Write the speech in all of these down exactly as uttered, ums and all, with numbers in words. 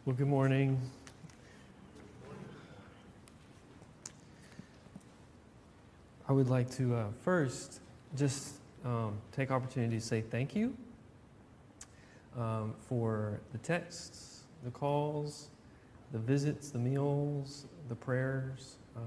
Well, good morning. I would like to uh, first just um, take opportunity to say thank you um, for the texts, the calls, the visits, the meals, the prayers, um,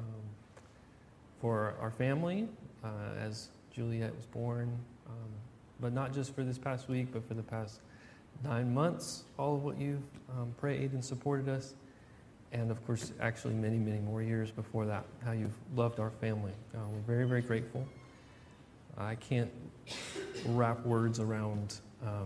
for our family uh, as Juliet was born, um, but not just for this past week, but for the past nine months, all of what you've um, prayed and supported us, and of course, actually many, many more years before that, how you've loved our family. Uh, we're very, very grateful. I can't wrap words around um,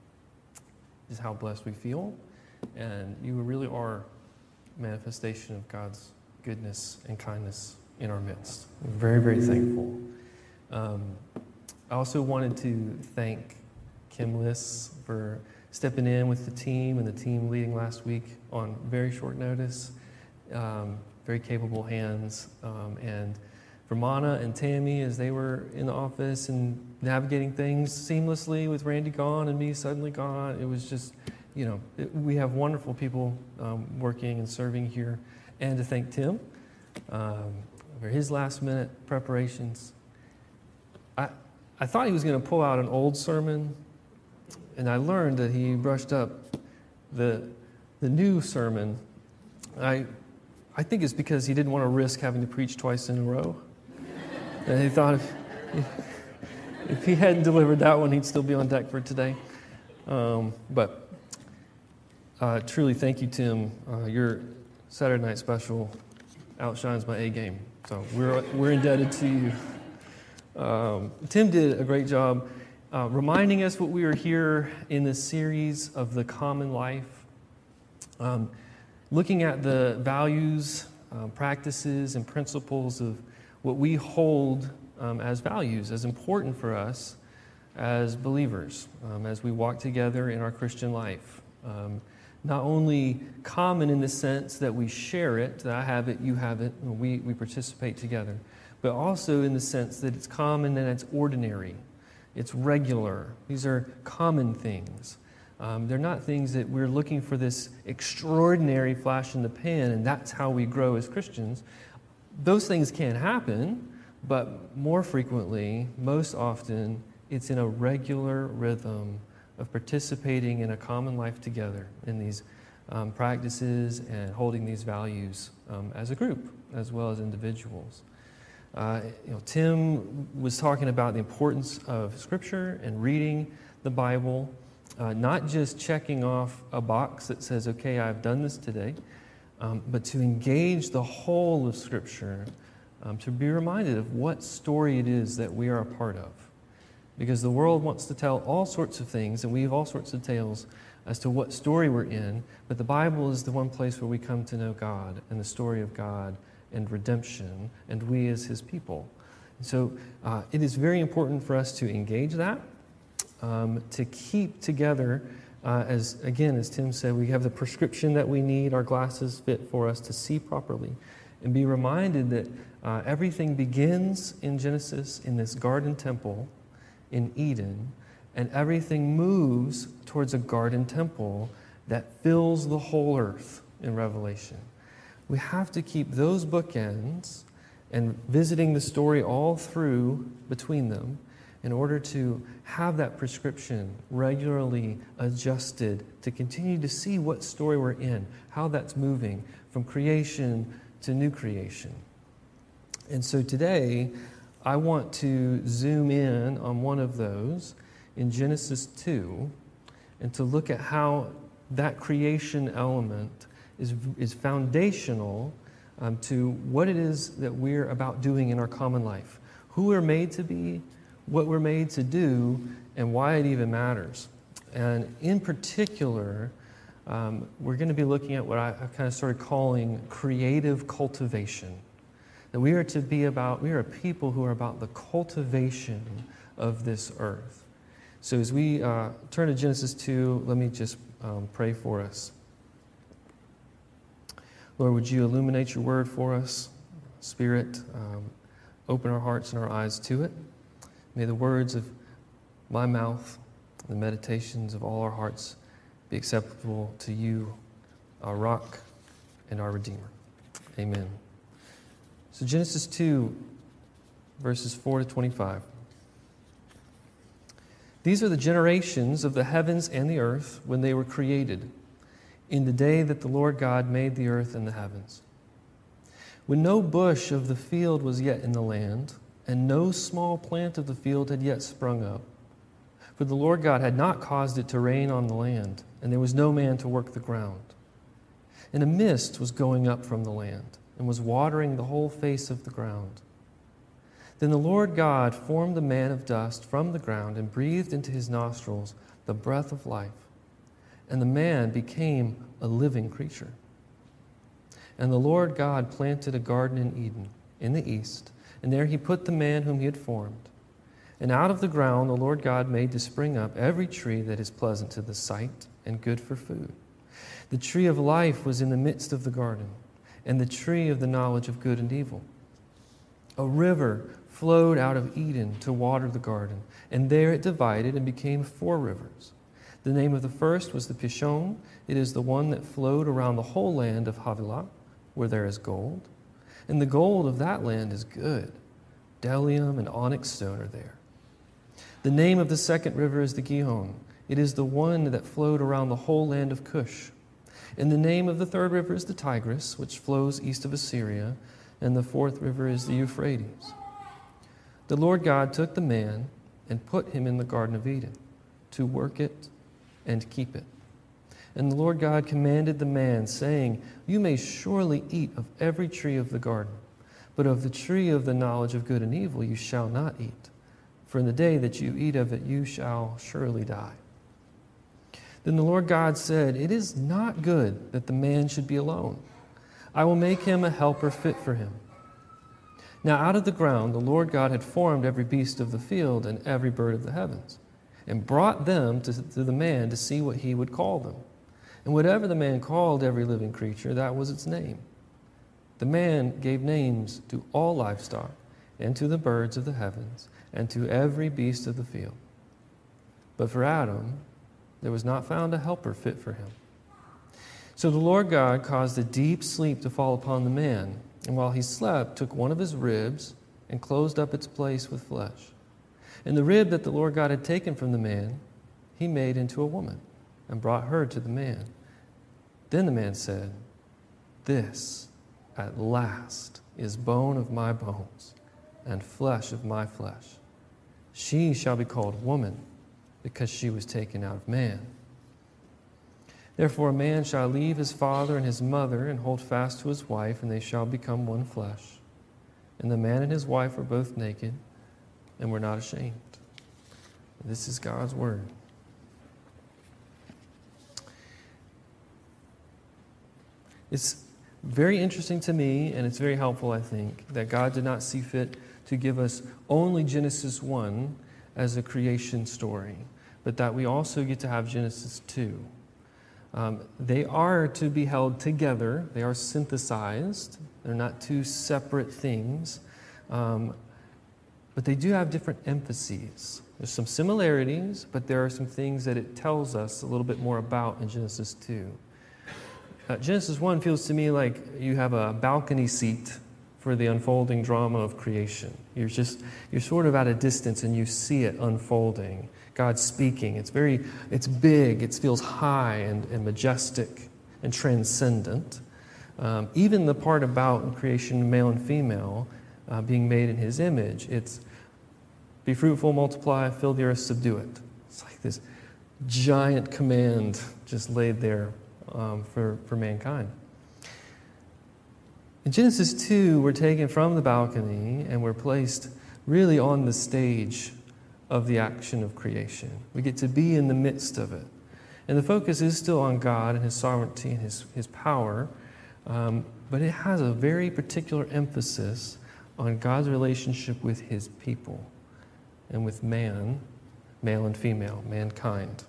just how blessed we feel, and you really are a manifestation of God's goodness and kindness in our midst. We're very, very thankful. Um, I also wanted to thank Kim Liss for stepping in with the team and the team leading last week on very short notice. Um, very capable hands. Um, and for Mana and Tammy as they were in the office and navigating things seamlessly with Randy gone and me suddenly gone, it was just, you know, it, we have wonderful people um, working and serving here. And to thank Tim um, for his last minute preparations. I, I thought he was going to pull out an old sermon, and I learned that he brushed up the the new sermon. I I think it's because he didn't want to risk having to preach twice in a row. And he thought if, if he hadn't delivered that one, he'd still be on deck for today. Um, but uh, truly, thank you, Tim. Uh, your Saturday night special outshines my A game, so we're we're indebted to you. Um, Tim did a great job uh, reminding us what we are here in this series of the common life, um, looking at the values, uh, practices, and principles of what we hold um, as values, as important for us as believers, um, as we walk together in our Christian life. Um, not only common in the sense that we share it, that I have it, you have it, and we, we participate together, but also in the sense that it's common and it's ordinary. It's regular. These are common things. Um, they're not things that we're looking for this extraordinary flash in the pan, and that's how we grow as Christians. Those things can happen, but more frequently, most often, it's in a regular rhythm of participating in a common life together in these um, practices and holding these values um, as a group as well as individuals. Uh, you know, Tim was talking about the importance of Scripture and reading the Bible, uh, not just checking off a box that says, okay, I've done this today, um, but to engage the whole of Scripture, um, to be reminded of what story it is that we are a part of. Because the world wants to tell all sorts of things, and we have all sorts of tales as to what story we're in, but the Bible is the one place where we come to know God and the story of God and redemption, and we as His people. So uh, it is very important for us to engage that, um, to keep together, uh, as again, as Tim said, we have the prescription that we need, our glasses fit for us to see properly, and be reminded that uh, everything begins in Genesis in this garden temple in Eden, and everything moves towards a garden temple that fills the whole earth in Revelation. We have to keep those bookends and visiting the story all through between them in order to have that prescription regularly adjusted to continue to see what story we're in, how that's moving from creation to new creation. And so today, I want to zoom in on one of those in Genesis two and to look at how that creation element is, is foundational um, to what it is that we're about doing in our common life. Who we're made to be, what we're made to do, and why it even matters. And in particular, um, we're going to be looking at what I, I kind of started calling creative cultivation. That we are to be about, we are a people who are about the cultivation of this earth. So as we uh, turn to Genesis two, let me just um, pray for us. Lord, would you illuminate your word for us? Spirit, um, open our hearts and our eyes to it. May the words of my mouth, the meditations of all our hearts be acceptable to you, our rock and our Redeemer. Amen. So Genesis two, verses four to twenty-five. These are the generations of the heavens and the earth when they were created, in the day that the Lord God made the earth and the heavens. When no bush of the field was yet in the land, and no small plant of the field had yet sprung up, for the Lord God had not caused it to rain on the land, and there was no man to work the ground. And a mist was going up from the land, and was watering the whole face of the ground. Then the Lord God formed the man of dust from the ground, and breathed into his nostrils the breath of life. And the man became a living creature. And the Lord God planted a garden in Eden, in the east, and there he put the man whom he had formed. And out of the ground the Lord God made to spring up every tree that is pleasant to the sight and good for food. The tree of life was in the midst of the garden, and the tree of the knowledge of good and evil. A river flowed out of Eden to water the garden, and there it divided and became four rivers. The name of the first was the Pishon. It is the one that flowed around the whole land of Havilah, where there is gold. And the gold of that land is good. Bdellium and onyx stone are there. The name of the second river is the Gihon. It is the one that flowed around the whole land of Cush. And the name of the third river is the Tigris, which flows east of Assyria. And the fourth river is the Euphrates. The Lord God took the man and put him in the Garden of Eden to work it and keep it. And the Lord God commanded the man, saying, You may surely eat of every tree of the garden, but of the tree of the knowledge of good and evil you shall not eat. For in the day that you eat of it, you shall surely die. Then the Lord God said, It is not good that the man should be alone. I will make him a helper fit for him. Now out of the ground the Lord God had formed every beast of the field and every bird of the heavens, and brought them to, to the man to see what he would call them. And whatever the man called every living creature, that was its name. The man gave names to all livestock, and to the birds of the heavens, and to every beast of the field. But for Adam, there was not found a helper fit for him. So the Lord God caused a deep sleep to fall upon the man, and while he slept, took one of his ribs and closed up its place with flesh. And the rib that the Lord God had taken from the man, he made into a woman, and brought her to the man. Then the man said, This at last is bone of my bones and flesh of my flesh. She shall be called woman, because she was taken out of man. Therefore a man shall leave his father and his mother and hold fast to his wife, and they shall become one flesh. And the man and his wife were both naked and were not ashamed. This is God's word. It's very interesting to me, and it's very helpful, I think, that God did not see fit to give us only Genesis one as a creation story, but that we also get to have Genesis two. Um, they are to be held together. They are synthesized. They're not two separate things, um, but they do have different emphases. There's some similarities, but there are some things that it tells us a little bit more about in Genesis two. Uh, Genesis one feels to me like you have a balcony seat for the unfolding drama of creation. You're just, you're sort of at a distance and you see it unfolding. God speaking. It's very, it's big. It feels high and, and majestic and transcendent. Um, even the part about creation, male and female, uh, being made in His image, it's be fruitful, multiply, fill the earth, subdue it. It's like this giant command just laid there um, for, for mankind. In Genesis two, we're taken from the balcony and we're placed really on the stage of the action of creation. We get to be in the midst of it. And the focus is still on God and His sovereignty and His, His power, um, but it has a very particular emphasis on God's relationship with His people and with man, male and female, mankind.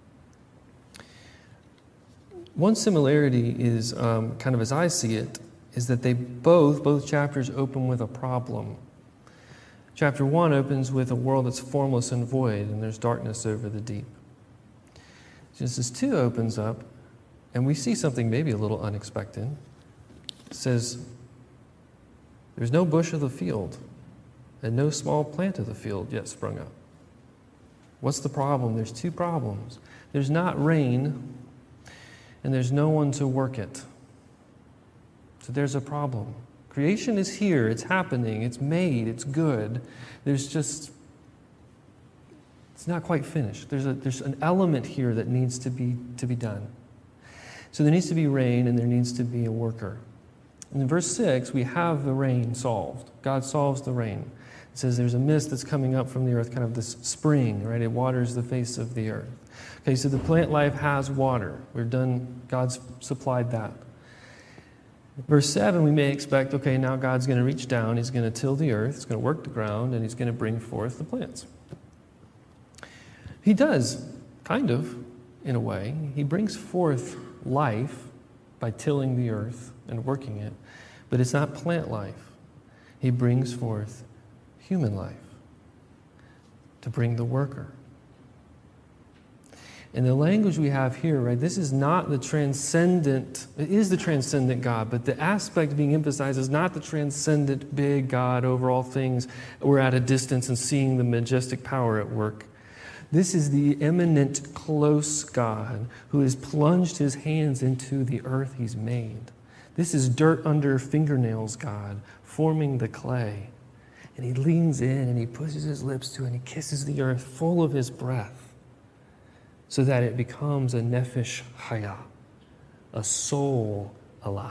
One similarity is, um, kind of as I see it, is that they both, both chapters open with a problem. Chapter one opens with a world that's formless and void, and there's darkness over the deep. Genesis two opens up And we see something maybe a little unexpected. It says, there's no bush of the field, and no small plant of the field yet sprung up. What's the problem? There's two problems. There's not rain, and there's no one to work it. So there's a problem. Creation is here, it's happening, it's made, it's good. There's just, it's not quite finished. There's a there's an element here that needs to be to be done. So there needs to be rain, and there needs to be a worker. And in verse six, we have the rain solved. God solves the rain. It says there's a mist that's coming up from the earth, kind of this spring, right? It waters the face of the earth. Okay, so the plant life has water. We're done, God's supplied that. Verse seven, we may expect, okay, now God's going to reach down, He's going to till the earth, He's going to work the ground, and He's going to bring forth the plants. He does, kind of, in a way. He brings forth life by tilling the earth and working it, but it's not plant life. He brings forth human life to bring the worker. And the language we have here, right, this is not the transcendent, it is the transcendent God, but the aspect being emphasized is not the transcendent big God over all things. We're at a distance and seeing the majestic power at work. This is the immanent, close God who has plunged His hands into the earth He's made. This is dirt under fingernails God, forming the clay. And He leans in and He pushes His lips to it and He kisses the earth full of His breath so that it becomes a nefesh chaya, a soul alive.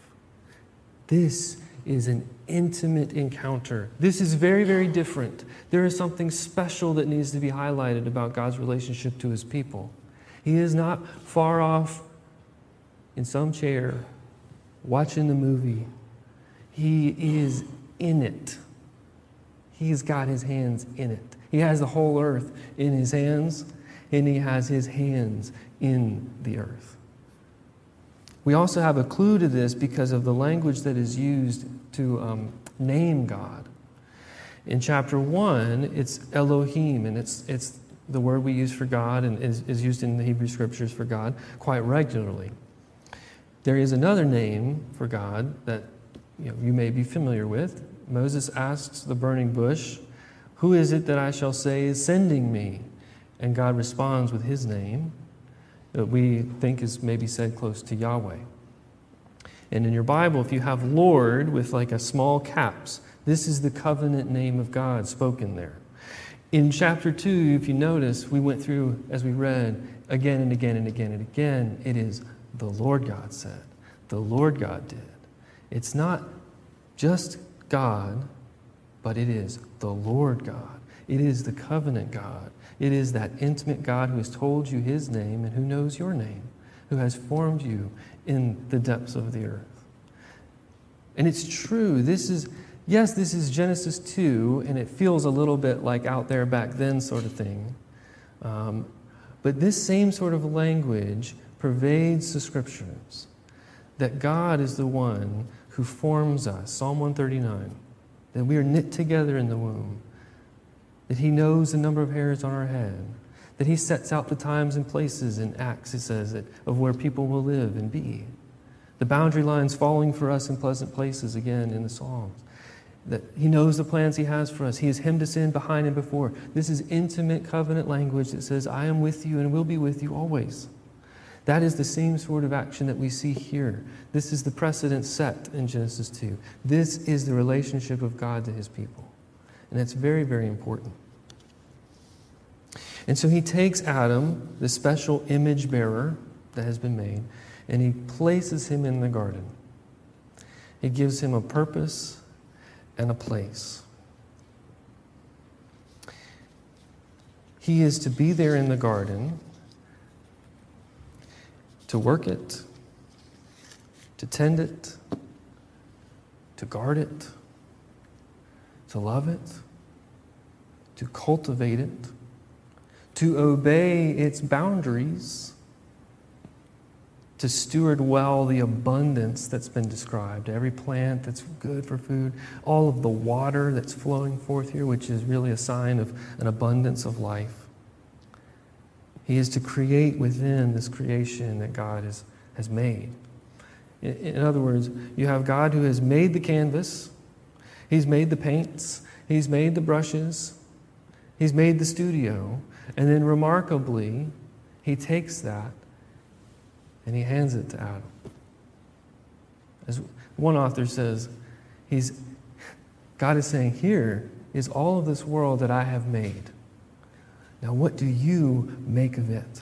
This is an intimate encounter. This is very, very different. There is something special that needs to be highlighted about God's relationship to His people. He is not far off in some chair watching the movie. He is in it. He's got His hands in it. He has the whole earth in His hands, and He has His hands in the earth. We also have a clue to this because of the language that is used to um, name God. In chapter one, it's Elohim, and it's it's the word we use for God and is, is used in the Hebrew Scriptures for God quite regularly. There is another name for God that you know, you may be familiar with. Moses asks the burning bush, "Who is it that I shall say is sending me?" And God responds with His name that we think is maybe said close to Yahweh. And in your Bible, if you have Lord with like a small caps, this is the covenant name of God spoken there. In chapter two, if you notice, we went through, as we read, again and again and again and again, it is the Lord God said, the Lord God did. It's not just God, but it is the Lord God. It is the covenant God. It is that intimate God who has told you His name and who knows your name, who has formed you in the depths of the earth. And it's true. This is, yes, this is Genesis two, and it feels a little bit like out there back then sort of thing. Um, but this same sort of language pervades the Scriptures, that God is the one who forms us. Psalm one thirty-nine, that we are knit together in the womb, that He knows the number of hairs on our head, that He sets out the times and places in Acts, it says, that, of where people will live and be. The boundary lines falling for us in pleasant places, again, in the Psalms. That He knows the plans He has for us. He has hemmed us in behind and before. This is intimate covenant language that says, I am with you and will be with you always. That is the same sort of action that we see here. This is the precedent set in Genesis two. This is the relationship of God to His people. And that's very, very important. And so He takes Adam, the special image bearer that has been made, and He places him in the garden. He gives him a purpose and a place. He is to be there in the garden, to work it, to tend it, to guard it, to love it, to cultivate it, to obey its boundaries, to steward well the abundance that's been described, every plant that's good for food, all of the water that's flowing forth here, which is really a sign of an abundance of life. He is to create within this creation that God has has made. In, in other words, you have God who has made the canvas, He's made the paints, He's made the brushes, He's made the studio, and then remarkably, He takes that and He hands it to Adam. As one author says, he's, God is saying, here is all of this world that I have made. Now what do you make of it?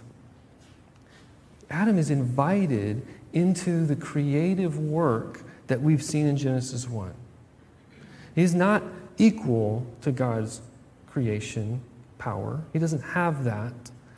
Adam is invited into the creative work that we've seen in Genesis one. He's not equal to God's creation power. He doesn't have that.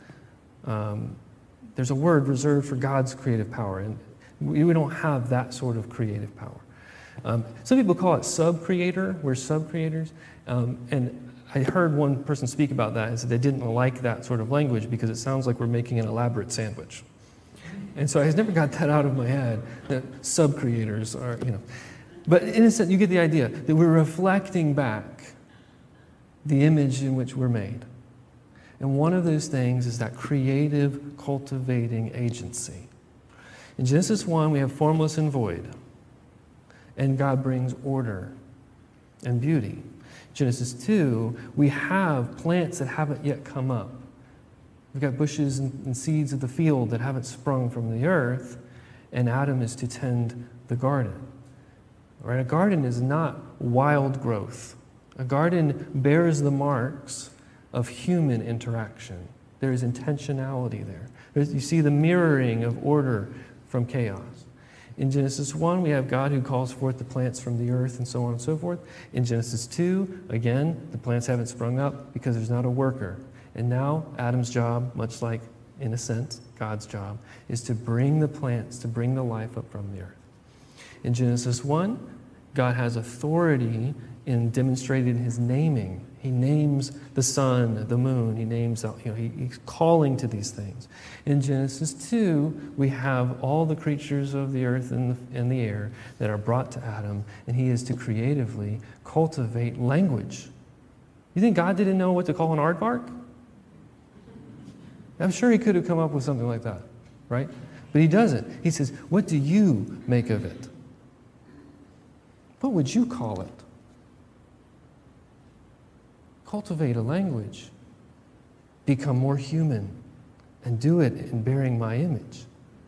Um, there's a word reserved for God's creative power, and we, we don't have that sort of creative power. Um, some people call it sub-creator. We're sub-creators. Um, and I heard one person speak about that and said they didn't like that sort of language because it sounds like we're making an elaborate sandwich. And so I never got that out of my head, that sub-creators are, you know. But in a sense, you get the idea that we're reflecting back the image in which we're made. And one of those things is that creative, cultivating agency. In Genesis one, we have formless and void. And God brings order and beauty. Genesis two, we have plants that haven't yet come up. We've got bushes and seeds of the field that haven't sprung from the earth, and Adam is to tend the garden. Right? A garden is not wild growth. A garden bears the marks of human interaction. There is intentionality there. There's, you see the mirroring of order from chaos. In Genesis one, we have God who calls forth the plants from the earth and so on and so forth. In Genesis two, again, the plants haven't sprung up because there's not a worker. And now Adam's job, much like, in a sense, God's job, is to bring the plants, to bring the life up from the earth. In Genesis one, God has authority in demonstrating His naming. He names the sun, the moon. He names, you know, he, he's calling to these things. In Genesis two, we have all the creatures of the earth and the, and the air that are brought to Adam, and he is to creatively cultivate language. You think God didn't know what to call an aardvark? I'm sure he could have come up with something like that, right? But he doesn't. He says, what do you make of it? What would you call it? Cultivate a language. Become more human. And do it in bearing my image.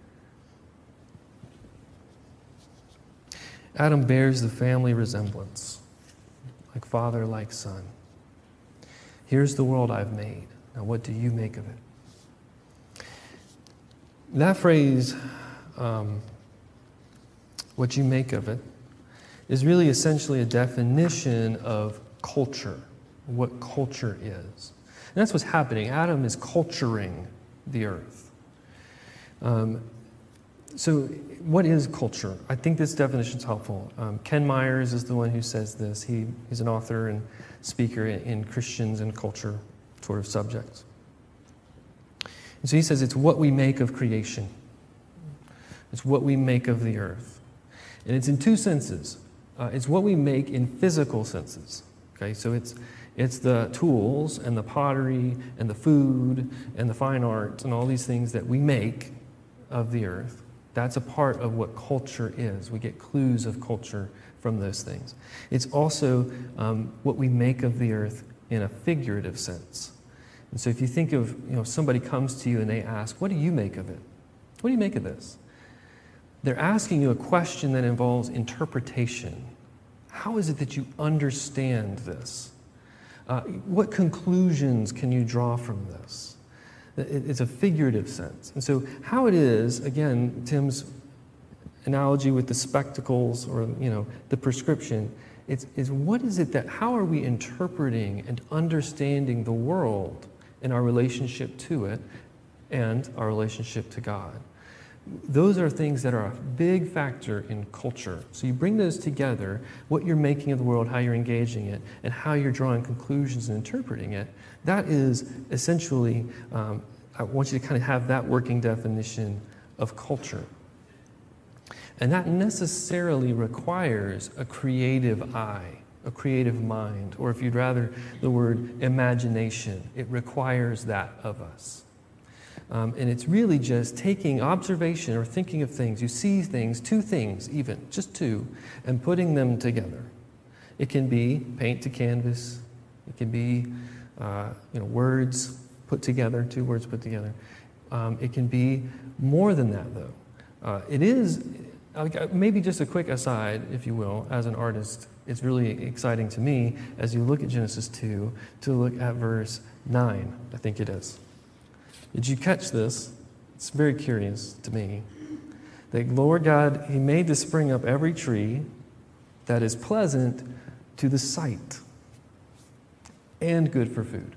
Adam bears the family resemblance. Like father, like son. Here's the world I've made. Now what do you make of it? That phrase, um, what you make of it, is really essentially a definition of culture, what culture is. And that's what's happening. Adam is culturing the earth. Um, so what is culture? I think this definition is helpful. Um, Ken Myers is the one who says this. He, he's an author and speaker in, in Christians and culture sort of subjects. And so he says it's what we make of creation. It's what we make of the earth. And it's in two senses. Uh, it's what we make in physical senses. Okay, so it's it's the tools and the pottery and the food and the fine art and all these things that we make of the earth. That's a part of what culture is. We get clues of culture from those things. It's also um, what we make of the earth in a figurative sense. And so if you think of, you know, somebody comes to you and they ask, what do you make of it? What do you make of this? They're asking you a question that involves interpretation. How is it that you understand this? Uh, what conclusions can you draw from this? It's a figurative sense. And so how it is, again, Tim's analogy with the spectacles or, you know, the prescription, it's, is what is it that, how are we interpreting and understanding the world in our relationship to it and our relationship to God? Those are things that are a big factor in culture. So you bring those together, what you're making of the world, how you're engaging it, and how you're drawing conclusions and interpreting it. That is essentially, um, I want you to kind of have that working definition of culture. And that necessarily requires a creative eye, a creative mind, or if you'd rather, the word imagination. It requires that of us. Um, and it's really just taking observation or thinking of things. You see things, two things even, just two, and putting them together. It can be paint to canvas. It can be uh, you know, words put together, two words put together. Um, it can be more than that, though. Uh, it is, uh, maybe just a quick aside, if you will, as an artist, it's really exciting to me as you look at Genesis two to look at verse nine, I think it is. Did you catch this? It's very curious to me. That Lord God, He made to spring up every tree that is pleasant to the sight and good for food.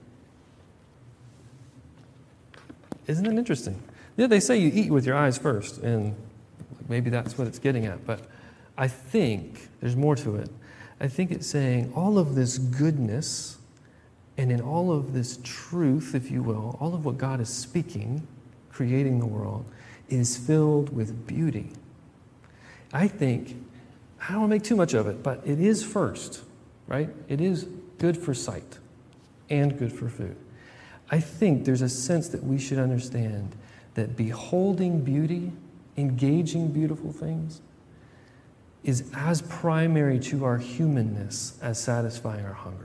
Isn't that interesting? Yeah, they say you eat with your eyes first, and maybe that's what it's getting at, but I think there's more to it. I think it's saying all of this goodness and in all of this truth, if you will, all of what God is speaking, creating the world, is filled with beauty. I think, I don't want to make too much of it, but it is first, right? It is good for sight and good for food. I think there's a sense that we should understand that beholding beauty, engaging beautiful things, is as primary to our humanness as satisfying our hunger.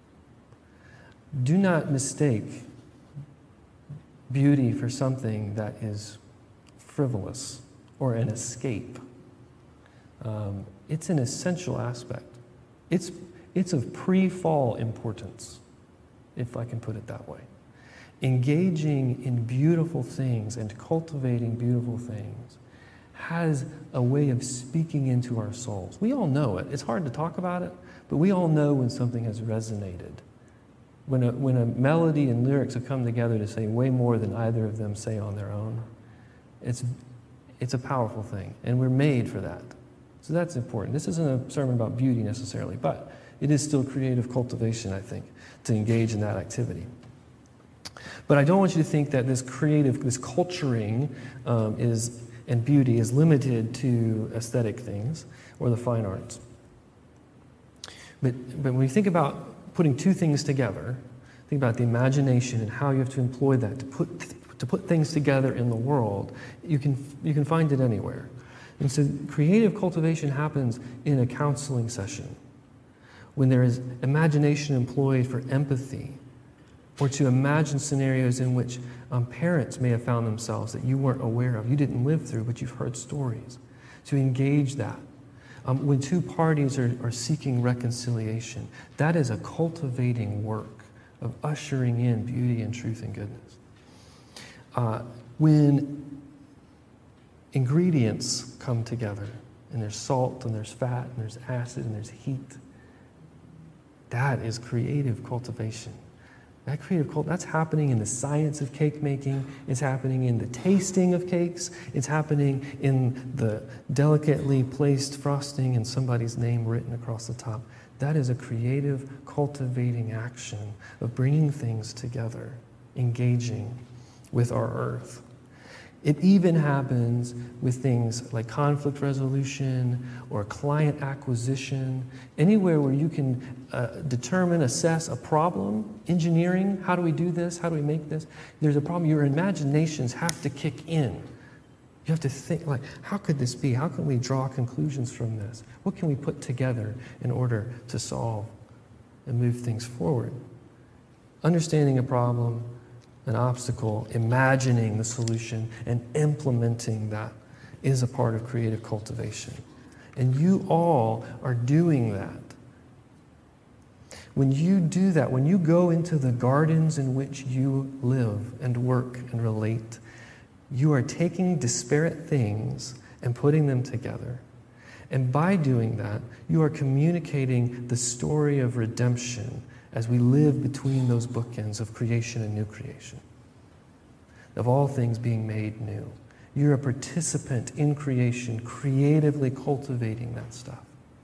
Do not mistake beauty for something that is frivolous or an escape. Um, it's an essential aspect. It's, it's of pre-fall importance, if I can put it that way. Engaging in beautiful things and cultivating beautiful things has a way of speaking into our souls. We all know it. It's hard to talk about it, but we all know when something has resonated. When a, when a melody and lyrics have come together to say way more than either of them say on their own, it's, it's a powerful thing, and we're made for that. So that's important. This isn't a sermon about beauty necessarily, but it is still creative cultivation, I think, to engage in that activity. But I don't want you to think that this creative, this culturing um, is and beauty is limited to aesthetic things or the fine arts. But, but when you think about putting two things together, think about the imagination and how you have to employ that to put, to put things together in the world, you can, you can find it anywhere. And so creative cultivation happens in a counseling session when there is imagination employed for empathy, or to imagine scenarios in which um, parents may have found themselves that you weren't aware of, you didn't live through, but you've heard stories. To engage that. Um, when two parties are, are seeking reconciliation, that is a cultivating work of ushering in beauty and truth and goodness. Uh, when ingredients come together, and there's salt, and there's fat, and there's acid, and there's heat, that is creative cultivation. That creative cult, that's happening in the science of cake making. It's happening in the tasting of cakes. It's happening in the delicately placed frosting and somebody's name written across the top. That is a creative, cultivating action of bringing things together, engaging with our earth. It even happens with things like conflict resolution or client acquisition, anywhere where you can uh, determine, assess a problem, engineering, how do we do this, how do we make this? There's a problem, your imaginations have to kick in. You have to think, like, how could this be? How can we draw conclusions from this? What can we put together in order to solve and move things forward? Understanding a problem, an obstacle, imagining the solution, and implementing that is a part of creative cultivation. And you all are doing that. When you do that, when you go into the gardens in which you live and work and relate, you are taking disparate things and putting them together. And by doing that, you are communicating the story of redemption as we live between those bookends of creation and new creation, of all things being made new. You're a participant in creation, creatively cultivating that stuff.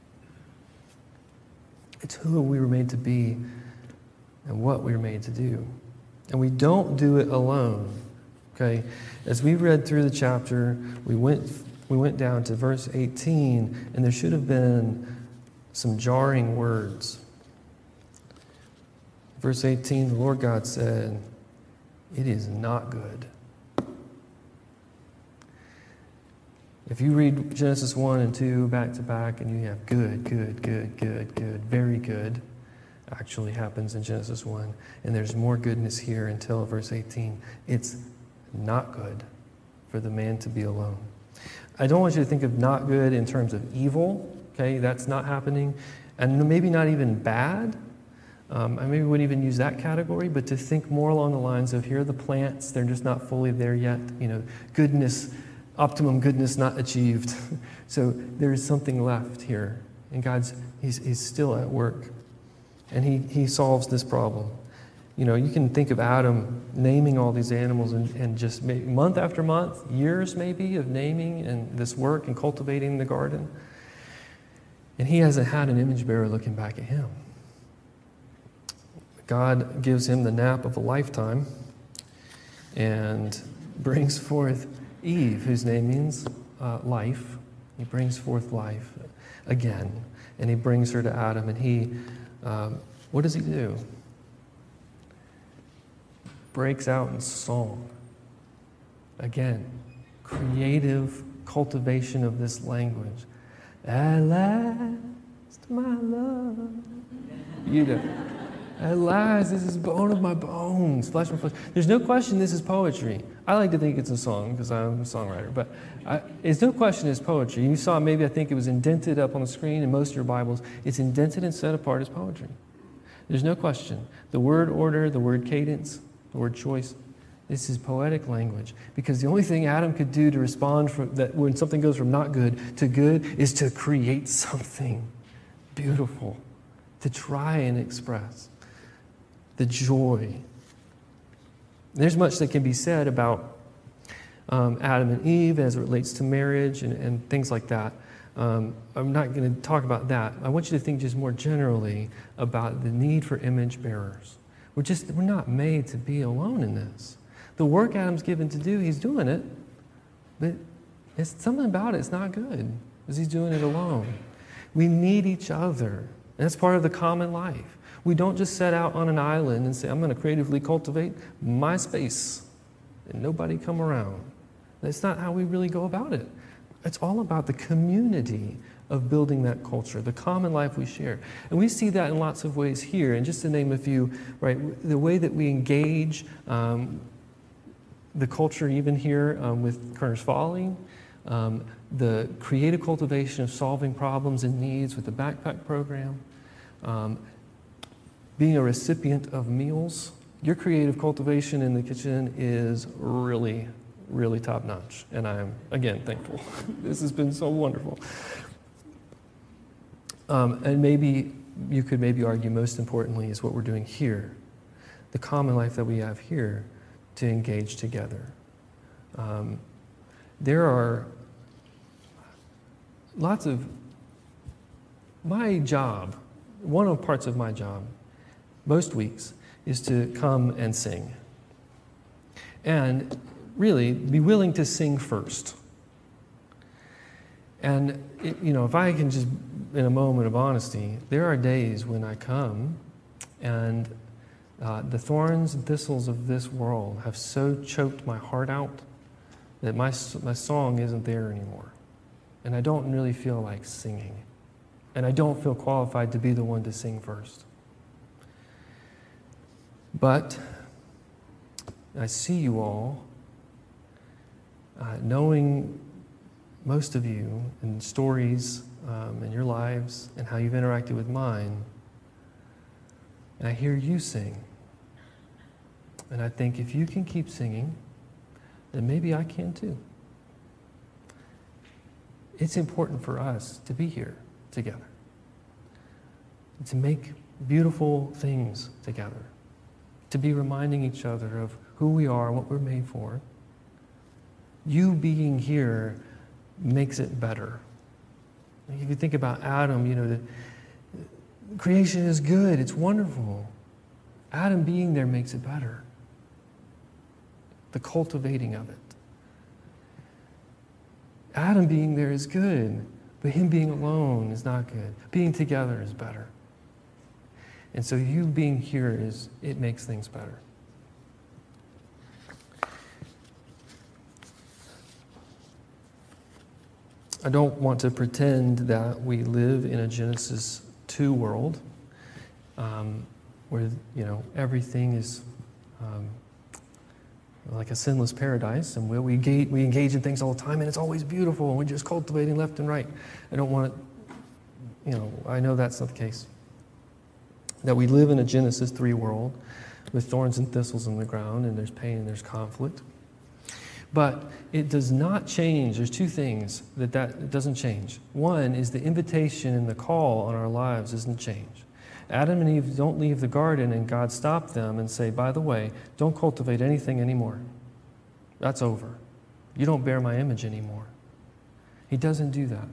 It's who we were made to be and what we were made to do. And we don't do it alone, okay? As we read through the chapter, we went, we went down to verse eighteen, and there should have been some jarring words. Verse eighteen, the Lord God said, "It is not good If you read Genesis one and two back to back and you have good, good, good, good, good, very good, actually happens in Genesis one, and there's more goodness here until verse eighteen. It's not good for the man to be alone. I don't want you to think of not good in terms of evil, okay? That's not happening. And maybe not even bad. Um, I maybe wouldn't even use that category, but to think more along the lines of here are the plants, they're just not fully there yet. You know, goodness, optimum goodness not achieved. So there is something left here. And God's, he's, he's still at work. And he, he solves this problem. You know, you can think of Adam naming all these animals and, and just maybe month after month, years maybe of naming and this work and cultivating the garden. And he hasn't had an image bearer looking back at him. God gives him the nap of a lifetime and brings forth Eve, whose name means uh, life. He brings forth life again. And he brings her to Adam. And he, um, what does he do? Breaks out in song. Again, creative cultivation of this language. At last, my love. You know, at last, this is bone of my bones, flesh of my flesh. There's no question this is poetry. I like to think it's a song because I'm a songwriter, but I, it's no question it's poetry. You saw maybe I think it was indented up on the screen in most of your Bibles. It's indented and set apart as poetry. There's no question. The word order, the word cadence, the word choice, this is poetic language, because the only thing Adam could do to respond from that when something goes from not good to good is to create something beautiful, to try and express the joy. There's much that can be said about um, Adam and Eve as it relates to marriage and, and things like that. Um, I'm not going to talk about that. I want you to think just more generally about the need for image bearers. We're just, we're not made to be alone in this. The work Adam's given to do, he's doing it, but it's something about it, it's not good, because he's doing it alone. We need each other, and that's part of the common life. We don't just set out on an island and say, I'm going to creatively cultivate my space, and nobody come around. That's not how we really go about it. It's all about the community of building that culture, the common life we share. And we see that in lots of ways here. And just to name a few, right, the way that we engage um, the culture even here um, with Kerner's Folly, um, the creative cultivation of solving problems and needs with the backpack program, um, being a recipient of meals. Your creative cultivation in the kitchen is really, really top-notch. And I am, again, thankful. This has been so wonderful. Um, and maybe you could maybe argue most importantly is what we're doing here, the common life that we have here to engage together. Um, there are lots of, my job, one of the parts of my job, most weeks, is to come and sing. And really, be willing to sing first. And, it, you know, if I can just, in a moment of honesty, there are days when I come and uh, the thorns and thistles of this world have so choked my heart out that my, my song isn't there anymore. And I don't really feel like singing. And I don't feel qualified to be the one to sing first. But I see you all, uh, knowing most of you and stories um, in your lives and how you've interacted with mine, and I hear you sing. And I think if you can keep singing, then maybe I can too. It's important for us to be here together, to make beautiful things together, to be reminding each other of who we are and what we're made for. You being here makes it better. If you think about Adam, you know, the creation is good, it's wonderful. Adam being there makes it better. The cultivating of it. Adam being there is good, but him being alone is not good. Being together is better. And so you being here is, it makes things better. I don't want to pretend that we live in a Genesis two world um, where, you know, everything is um, like a sinless paradise, and we, we, engage, we engage in things all the time, and it's always beautiful, and we're just cultivating left and right. I don't want to, you know, I know that's not the case. That we live in a Genesis three world with thorns and thistles in the ground, and there's pain and there's conflict. But it does not change. There's two things that that it doesn't change. One is the invitation and the call on our lives doesn't change. Adam and Eve don't leave the garden and God stopped them and say, by the way, don't cultivate anything anymore. That's over. You don't bear my image anymore. He doesn't do that.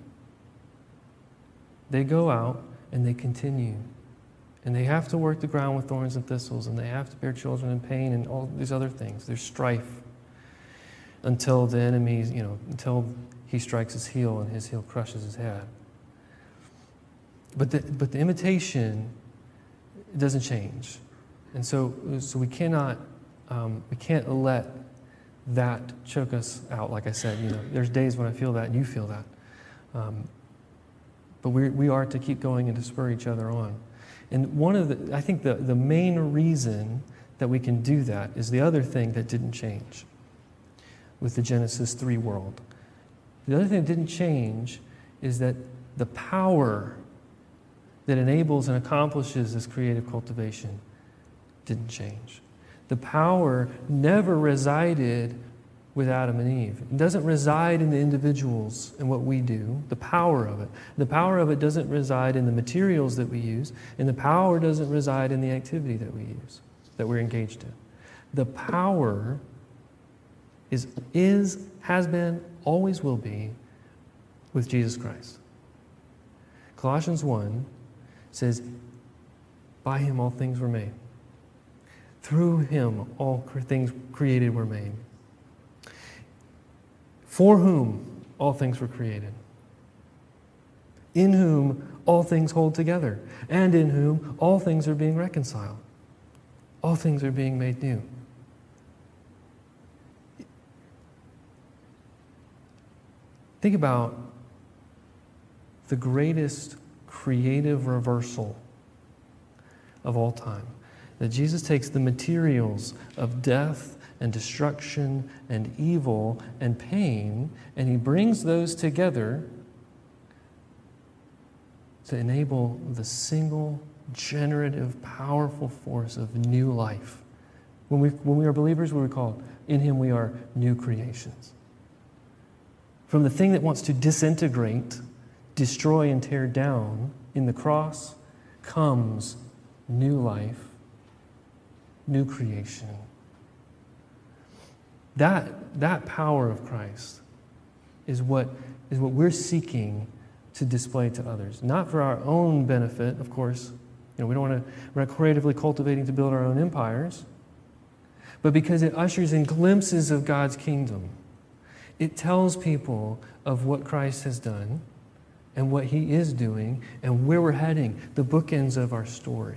They go out and they continue. And they have to work the ground with thorns and thistles, and they have to bear children in pain and all these other things. There's strife until the enemy, you know, until he strikes his heel and his heel crushes his head. But the, but the invitation doesn't change. And so, so we cannot, um, we can't let that choke us out. Like I said, you know, there's days when I feel that and you feel that. Um, but we we are to keep going and to spur each other on. And one of the, I think the, the main reason that we can do that is the other thing that didn't change with the Genesis three world. The other thing that didn't change is that the power that enables and accomplishes this creative cultivation didn't change. The power never resided with Adam and Eve. It doesn't reside in the individuals and what we do, the power of it. The power of it doesn't reside in the materials that we use, and the power doesn't reside in the activity that we use, that we're engaged in. The power is, is, has been, always will be with Jesus Christ. Colossians one says, by him all things were made. Through him all things created were made. For whom all things were created. In whom all things hold together. And in whom all things are being reconciled. All things are being made new. Think about the greatest creative reversal of all time. That Jesus takes the materials of death and destruction and evil and pain, and he brings those together to enable the single, generative, powerful force of new life. When we, when we are believers, what are we called? In him we are new creations. From the thing that wants to disintegrate, destroy, and tear down, in the cross comes new life, new creation. That, that power of Christ is what, is what we're seeking to display to others. Not for our own benefit, of course. You know, we don't want to, we're not creatively cultivating to build our own empires, but because it ushers in glimpses of God's kingdom. It tells people of what Christ has done and what he is doing and where we're heading, the bookends of our story.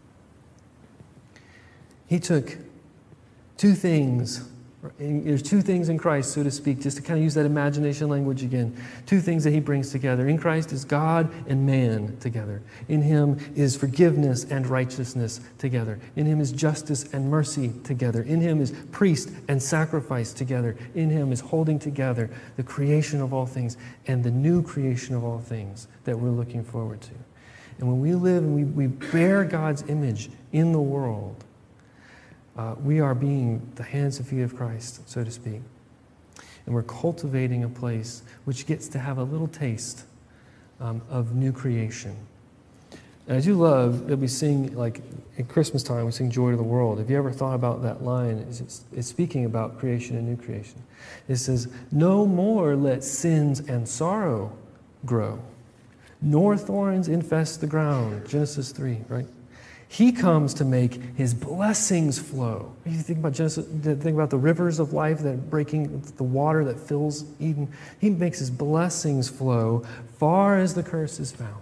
He took two things. There's two things in Christ, so to speak, just to kind of use that imagination language again. Two things that he brings together. In Christ is God and man together. In him is forgiveness and righteousness together. In him is justice and mercy together. In him is priest and sacrifice together. In him is holding together the creation of all things and the new creation of all things that we're looking forward to. And when we live and we, we bear God's image in the world, Uh, we are being the hands and feet of Christ, so to speak. And we're cultivating a place which gets to have a little taste um, of new creation. And I do love that we sing, like at Christmas time, we sing Joy to the World. Have you ever thought about that line? It's, it's speaking about creation and new creation. It says, no more let sins and sorrow grow, nor thorns infest the ground. Genesis three, right? He comes to make his blessings flow. You think about Genesis, think about the rivers of life that breaking the water that fills Eden. He makes his blessings flow far as the curse is found.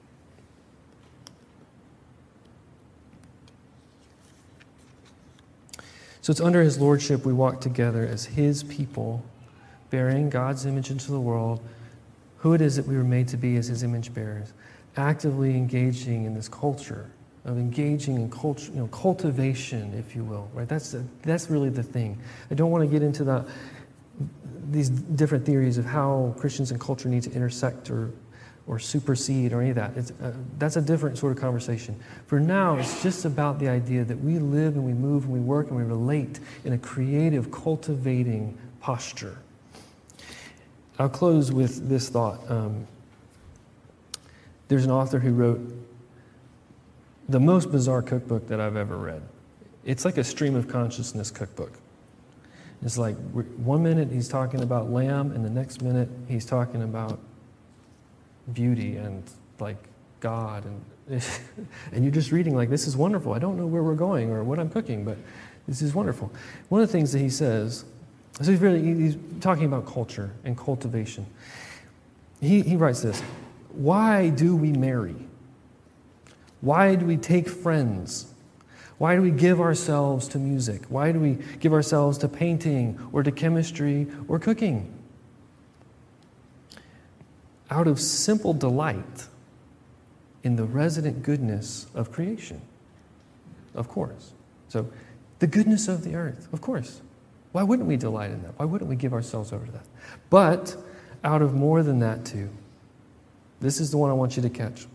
So it's under his lordship we walk together as his people, bearing God's image into the world, who it is that we were made to be as his image bearers, actively engaging in this culture of engaging in culture, you know, cultivation, if you will, right? That's the, that's really the thing. I don't want to get into the these different theories of how Christians and culture need to intersect or or supersede or any of that. It's, uh, that's a different sort of conversation. For now, it's just about the idea that we live and we move and we work and we relate in a creative, cultivating posture. I'll close with this thought. Um, there's an author who wrote the most bizarre cookbook that I've ever read. It's like a stream of consciousness cookbook. It's like one minute he's talking about lamb, and the next minute he's talking about beauty and like God, and and you're just reading like, this is wonderful. I don't know where we're going or what I'm cooking, but this is wonderful. One of the things that he says, so he's really he's talking about culture and cultivation. He he writes this: why do we marry? Why do we take friends? Why do we give ourselves to music? Why do we give ourselves to painting or to chemistry or cooking? Out of simple delight in the resident goodness of creation, of course. So, the goodness of the earth, of course. Why wouldn't we delight in that? Why wouldn't we give ourselves over to that? But out of more than that too, this is the one I want you to catch.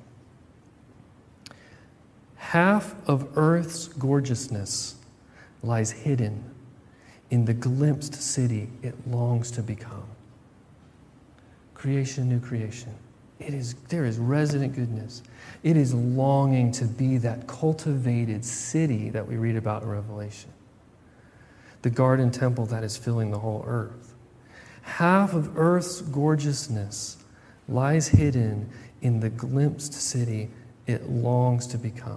Half of earth's gorgeousness lies hidden in the glimpsed city it longs to become. Creation, new creation. It is, there is resident goodness. It is longing to be that cultivated city that we read about in Revelation. The garden temple that is filling the whole earth. Half of earth's gorgeousness lies hidden in the glimpsed city it longs to become.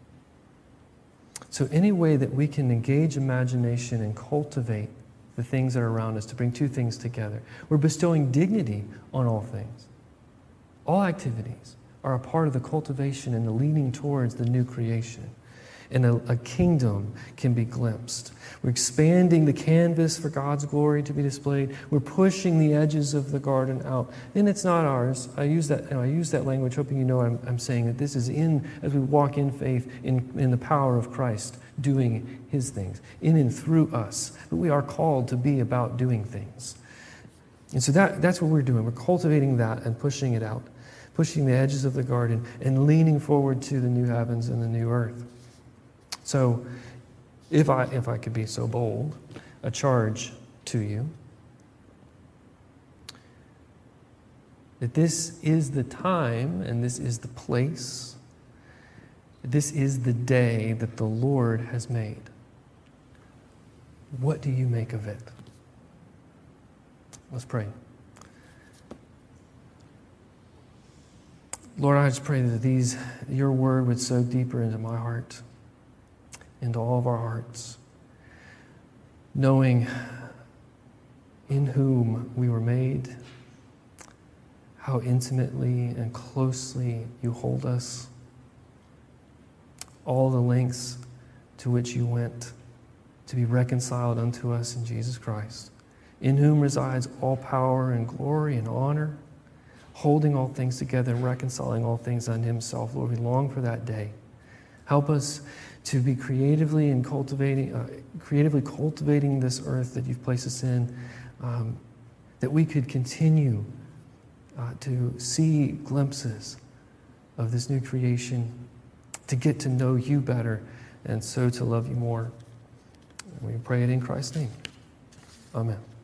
So any way that we can engage imagination and cultivate the things that are around us to bring two things together, we're bestowing dignity on all things. All activities are a part of the cultivation and the leaning towards the new creation. And a, a kingdom can be glimpsed. We're expanding the canvas for God's glory to be displayed. We're pushing the edges of the garden out. And it's not ours. I use that, you know, I use that language hoping you know I'm, I'm saying that this is in, as we walk in faith, in, in the power of Christ, doing his things, in and through us. But we are called to be about doing things. And so that, that's what we're doing. We're cultivating that and pushing it out, pushing the edges of the garden and leaning forward to the new heavens and the new earth. So, if I if I could be so bold, a charge to you that this is the time and this is the place, this is the day that the Lord has made. What do you make of it? Let's pray. Lord, I just pray that these your word would soak deeper into my heart, into all of our hearts, knowing in whom we were made, how intimately and closely you hold us, all the lengths to which you went to be reconciled unto us in Jesus Christ, in whom resides all power and glory and honor, holding all things together and reconciling all things unto himself. Lord, we long for that day. Help us to be creatively and cultivating, uh, creatively cultivating this earth that you've placed us in, um, that we could continue uh, to see glimpses of this new creation, to get to know you better, and so to love you more. We pray it in Christ's name. Amen.